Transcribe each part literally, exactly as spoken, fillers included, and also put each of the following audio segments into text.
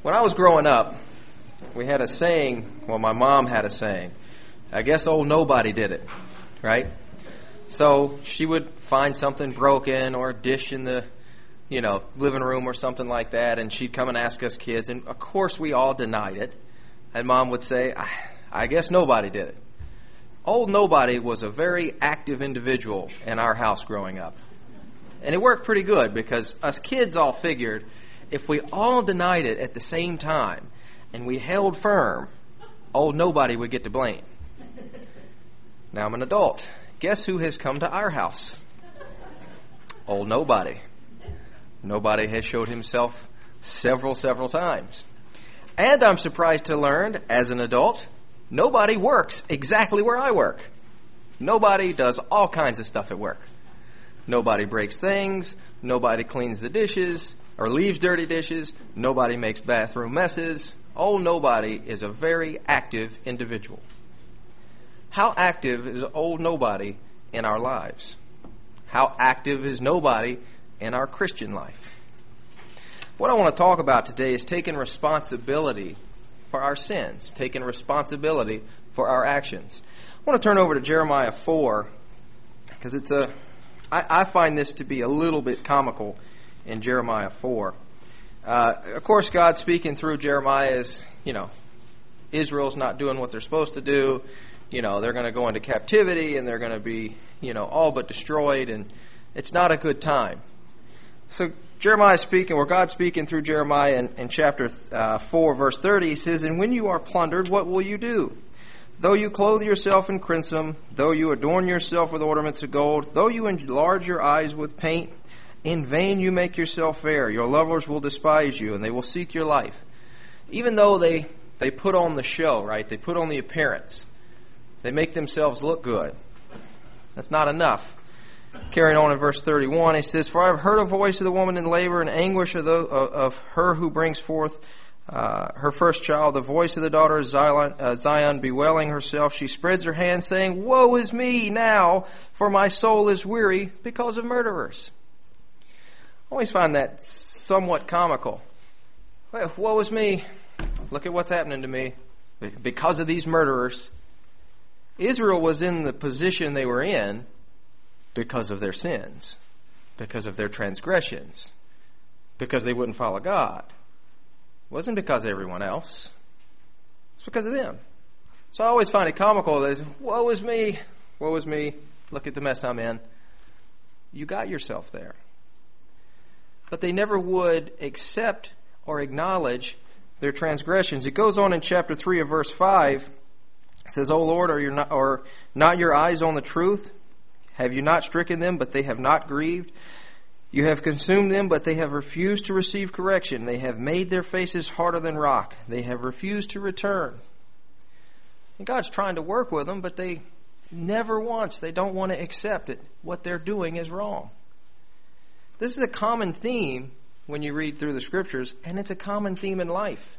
When I was growing up, we had a saying, well, my mom had a saying, I guess old nobody did it, right? So she would find something broken or a dish in the, you know, living room or something like that, and she'd come and ask us kids, and of course we all denied it. And Mom would say, I, I guess nobody did it. Old nobody was a very active individual in our house growing up. And it worked pretty good because us kids all figured if we all denied it at the same time and we held firm, old nobody would get to blame. Now I'm an adult. Guess who has come to our house? Old nobody. Nobody has showed himself several, several times. And I'm surprised to learn, as an adult, nobody works exactly where I work. Nobody does all kinds of stuff at work. Nobody breaks things. Nobody cleans the dishes or leaves dirty dishes. Nobody makes bathroom messes. Old nobody is a very active individual. How active is old nobody in our lives? How active is nobody in our Christian life? What I want to talk about today is taking responsibility for our sins, taking responsibility for our actions. I want to turn over to Jeremiah four because it's a, I, I find this to be a little bit comical in Jeremiah four. Uh, of course, God speaking through Jeremiah is, you know, Israel's not doing what they're supposed to do. You know, they're going to go into captivity and they're going to be, you know, all but destroyed, and it's not a good time. So Jeremiah speaking, or God speaking through Jeremiah in, in chapter uh, four, verse thirty, he says, "And when you are plundered, what will you do? Though you clothe yourself in crimson, though you adorn yourself with ornaments of gold, though you enlarge your eyes with paint, in vain you make yourself fair. Your lovers will despise you, and they will seek your life." Even though they, they put on the show, right? They put on the appearance. They make themselves look good. That's not enough. Carrying on in verse thirty-one, he says, "For I have heard a voice of the woman in labor and anguish of, the, of, of her who brings forth uh, her first child, the voice of the daughter of Zion, uh, Zion bewailing herself. She spreads her hands, saying, Woe is me now, for my soul is weary because of murderers." I always find that somewhat comical. Well, woe is me. Look at what's happening to me because of these murderers. Israel was in the position they were in because of their sins, because of their transgressions, because they wouldn't follow God. It wasn't because of everyone else. It's because of them. So I always find it comical that, woe is me, woe is me, look at the mess I'm in. You got yourself there. But they never would accept or acknowledge their transgressions. It goes on in chapter three of verse five. It says, "O Lord, are, your not, are not your eyes on the truth? Have you not stricken them, but they have not grieved? You have consumed them, but they have refused to receive correction. They have made their faces harder than rock. They have refused to return." And God's trying to work with them, but they never once, they don't want to accept it. What they're doing is wrong. This is a common theme when you read through the Scriptures, and it's a common theme in life.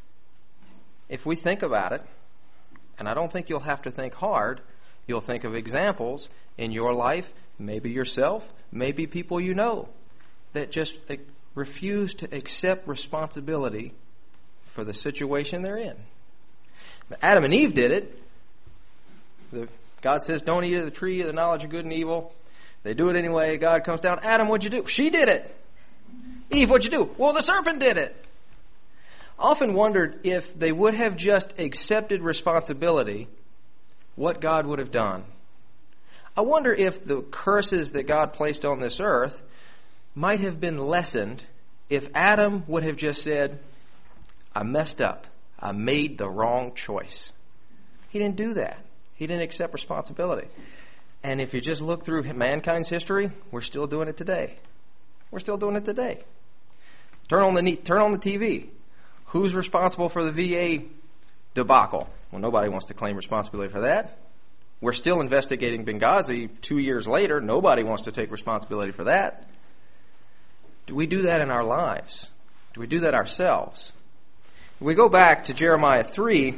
If we think about it, and I don't think you'll have to think hard, you'll think of examples in your life, maybe yourself, maybe people you know, that just refuse to accept responsibility for the situation they're in. Adam and Eve did it. The, God says, don't eat of the tree of the knowledge of good and evil. They do it anyway. God comes down. Adam, what'd you do? She did it. Eve, what'd you do? Well, the serpent did it. I often wondered if they would have just accepted responsibility, what God would have done. I wonder if the curses that God placed on this earth might have been lessened if Adam would have just said, I messed up. I made the wrong choice. He didn't do that. He didn't accept responsibility. And if you just look through mankind's history, we're still doing it today. We're still doing it today. Turn on the turn on the T V. Who's responsible for the V A debacle? Well, nobody wants to claim responsibility for that. We're still investigating Benghazi two years later. Nobody wants to take responsibility for that. Do we do that in our lives? Do we do that ourselves? If we go back to Jeremiah three,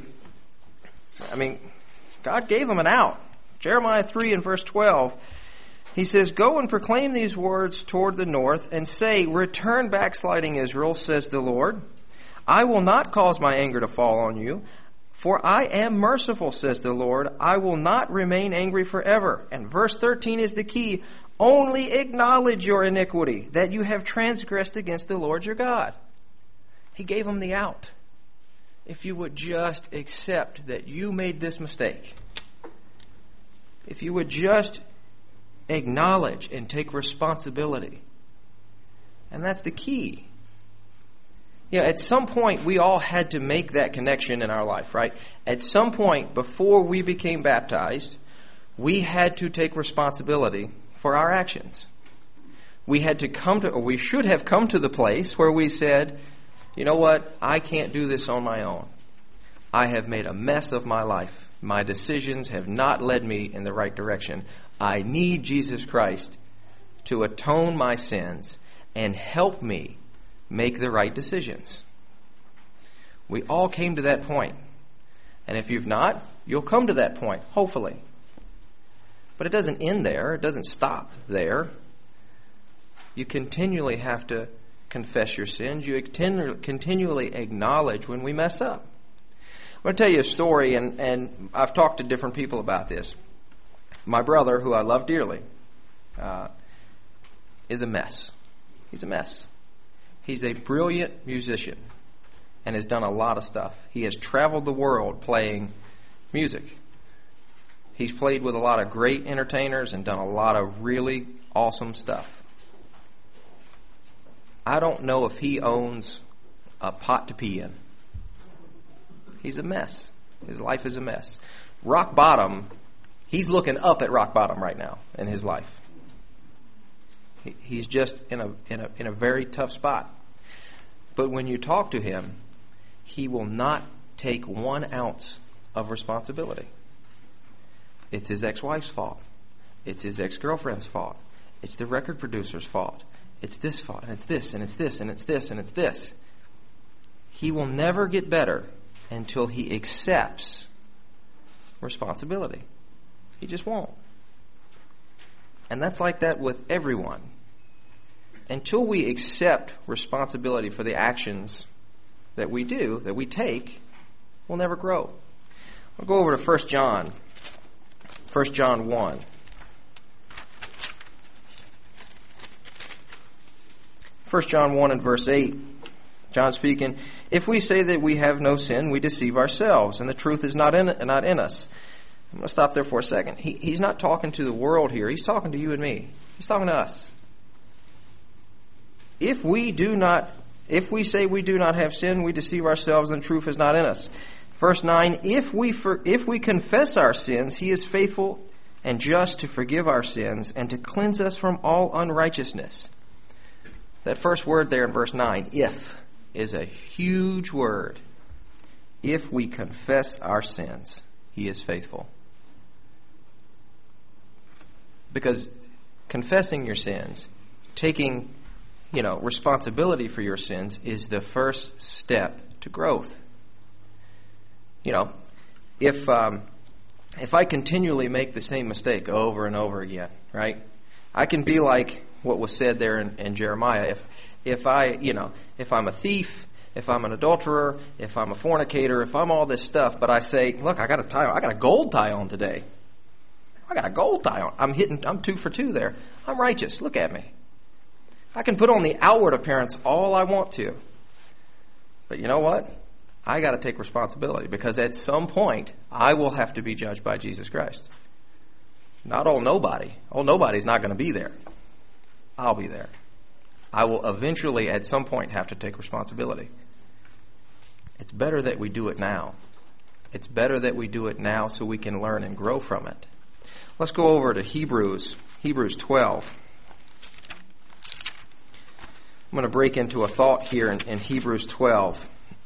I mean, God gave them an out. Jeremiah three and verse twelve, he says, Go and proclaim these words toward the north and say, Return backsliding Israel, says the Lord. I will not cause my anger to fall on you, for I am merciful, says the Lord. I will not remain angry forever. And verse thirteen is the key. Only acknowledge your iniquity, that you have transgressed against the Lord your God. He gave them the out. If you would just accept that you made this mistake, if you would just acknowledge and take responsibility. And that's the key. Yeah, at some point we all had to make that connection in our life, right? At some point before we became baptized, we had to take responsibility for our actions. We had to come to, or we should have come to the place where we said, you know what? I can't do this on my own. I have made a mess of my life. My decisions have not led me in the right direction. I need Jesus Christ to atone my sins and help me make the right decisions. We all came to that point. And if you've not, you'll come to that point, hopefully. But it doesn't end there. It doesn't stop there. You continually have to confess your sins. You continually acknowledge when we mess up. I'm going to tell you a story, and, and I've talked to different people about this. My brother, who I love dearly, uh, is a mess. He's a mess. He's a brilliant musician and has done a lot of stuff. He has traveled the world playing music. He's played with a lot of great entertainers and done a lot of really awesome stuff. I don't know if he owns a pot to pee in. He's a mess. His life is a mess. Rock bottom, he's looking up at rock bottom right now in his life. He, he's just in a, in a in a very tough spot. But when you talk to him, he will not take one ounce of responsibility. It's his ex-wife's fault. It's his ex-girlfriend's fault. It's the record producer's fault. It's this fault, and it's this, and it's this, and it's this, and it's this. He will never get better until he accepts responsibility. He just won't. And that's like that with everyone. Until we accept responsibility for the actions that we do, that we take, we'll never grow. I'll go over to First John. First John one. First John one and verse eight. John speaking, if we say that we have no sin, we deceive ourselves, and the truth is not in not in us. I'm going to stop there for a second. He, he's not talking to the world here. He's talking to you and me. He's talking to us. If we do not, if we say we do not have sin, we deceive ourselves, and the truth is not in us. Verse nine, if we for, if we confess our sins, he is faithful and just to forgive our sins and to cleanse us from all unrighteousness. That first word there in verse nine, if, is a huge word. If we confess our sins, he is faithful. Because confessing your sins, taking, you know, responsibility for your sins is the first step to growth. You know, if um, if I continually make the same mistake over and over again, right? I can be like what was said there in, in Jeremiah. If if I, you know, if I'm a thief, if I'm an adulterer, if I'm a fornicator, if I'm all this stuff, but I say, look, I got a tie on, I got a gold tie on today. I got a gold tie on. I'm hitting, I'm two for two there. I'm righteous. Look at me. I can put on the outward appearance all I want to. But you know what? I got to take responsibility, because at some point I will have to be judged by Jesus Christ. Not old nobody. Old nobody's not going to be there. I'll be there. I will eventually at some point have to take responsibility. It's better that we do it now. It's better that we do it now so we can learn and grow from it. Let's go over to Hebrews, Hebrews twelve. I'm going to break into a thought here in, in Hebrews twelve.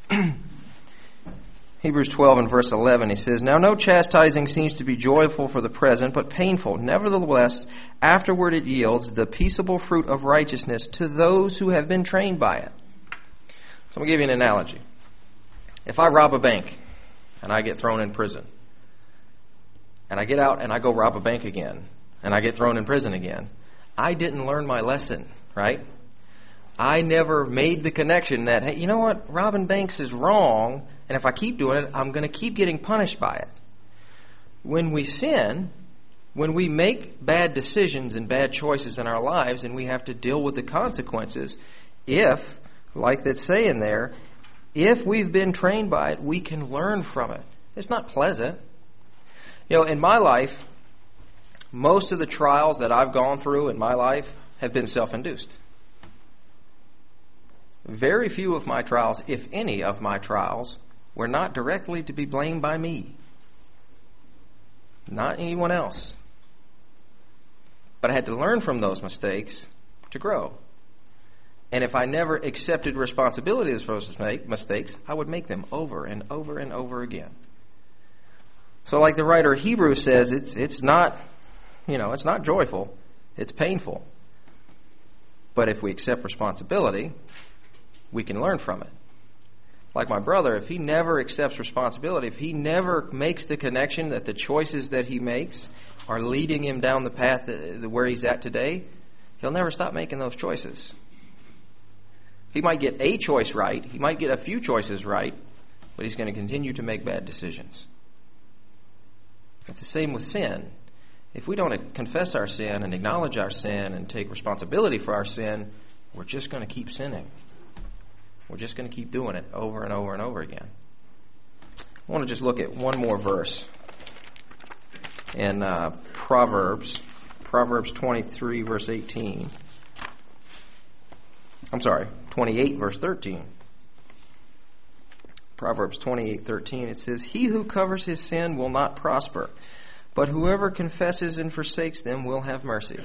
Hebrews twelve and verse eleven, he says, now no chastising seems to be joyful for the present, but painful. Nevertheless, afterward it yields the peaceable fruit of righteousness to those who have been trained by it. So I'm going to give you an analogy. If I rob a bank and I get thrown in prison, and I get out and I go rob a bank again, and I get thrown in prison again, I didn't learn my lesson, right? I never made the connection that, hey, you know what, robbing banks is wrong, and if I keep doing it, I'm going to keep getting punished by it. When we sin, when we make bad decisions and bad choices in our lives, and we have to deal with the consequences, if, like that's saying there, if we've been trained by it, we can learn from it. It's not pleasant. You know, in my life, most of the trials that I've gone through in my life have been self-induced. Very few of my trials, if any of my trials, were not directly to be blamed by me. Not anyone else. But I had to learn from those mistakes to grow. And if I never accepted responsibility for those mistakes, I would make them over and over and over again. So like the writer of Hebrews says, it's it's not, you know, it's not joyful. It's painful. But if we accept responsibility, we can learn from it. Like my brother, if he never accepts responsibility, if he never makes the connection that the choices that he makes are leading him down the path where he's at today, he'll never stop making those choices. He might get a choice right, he might get a few choices right, but he's going to continue to make bad decisions. It's the same with sin. If we don't confess our sin and acknowledge our sin and take responsibility for our sin, we're just going to keep sinning. We're just going to keep doing it over and over and over again. I want to just look at one more verse in uh, Proverbs, Proverbs twenty-three, verse eighteen. I'm sorry, twenty-eight, verse thirteen. Proverbs twenty-eight, thirteen, it says, "He who covers his sin will not prosper, but whoever confesses and forsakes them will have mercy."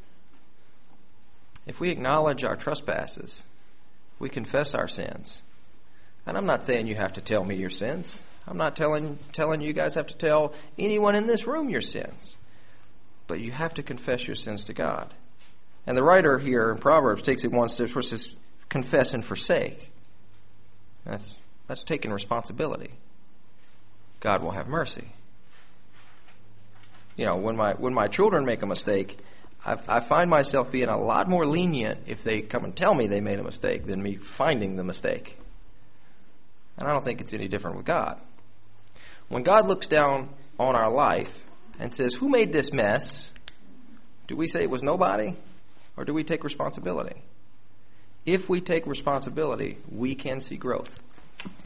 If we acknowledge our trespasses, we confess our sins. And I'm not saying you have to tell me your sins. I'm not telling telling you guys have to tell anyone in this room your sins. But you have to confess your sins to God. And the writer here in Proverbs takes it one step where it says, confess and forsake. That's that's taking responsibility. God will have mercy. You know, when my when my children make a mistake, I, I find myself being a lot more lenient if they come and tell me they made a mistake than me finding the mistake. And I don't think it's any different with God. When God looks down on our life and says, "Who made this mess?" do we say it was nobody? Or do we take responsibility? If we take responsibility, we can see growth.